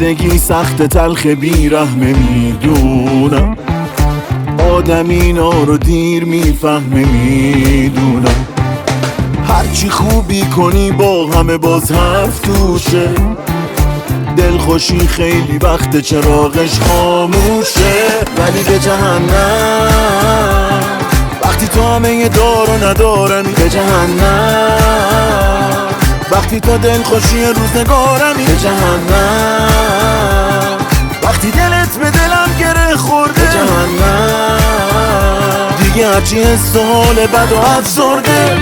زندگی سخت تلخ بیرحمه میدونم، آدم اینا رو دیر میفهمه میدونم. هرچی خوبی کنی با همه باز حرف توشه، دلخوشی خیلی وقت چراغش خاموشه. ولی به جهنم وقتی تو همه دار و ندارمی، به جهنم وقتی تو دلخوشی روزگارمی، به جهنم وقتی دلت به دلم گره خورده، به جهنم دیگه هرچی حس و حال بد و افسرده.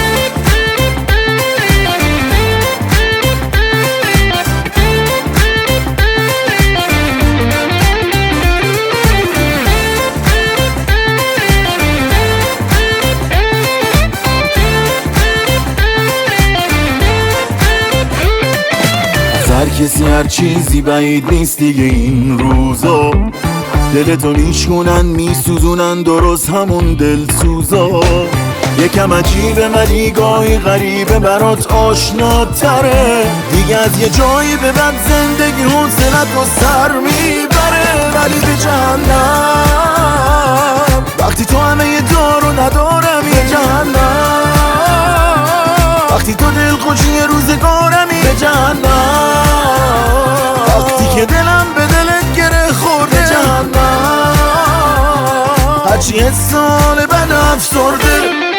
هر کسی هر چیزی بعید نیست دیگه این روزا، دلتو میشکنن میسوزونن درست همون دلسوزا. یکم عجیبه ولی گاهی غریبه برات آشناتره، دیگه از یه جایی به بعد زندگی حوصلت رو سر میبره. ولی به جهنم وقتی تو همه دار و ندارمی، به جهنم وقتی تو دلخوشی روزگارمی، به جهنم وقتی که دلم به دلت گره خورده، به جهنم هرچی حس حال بد افسرده.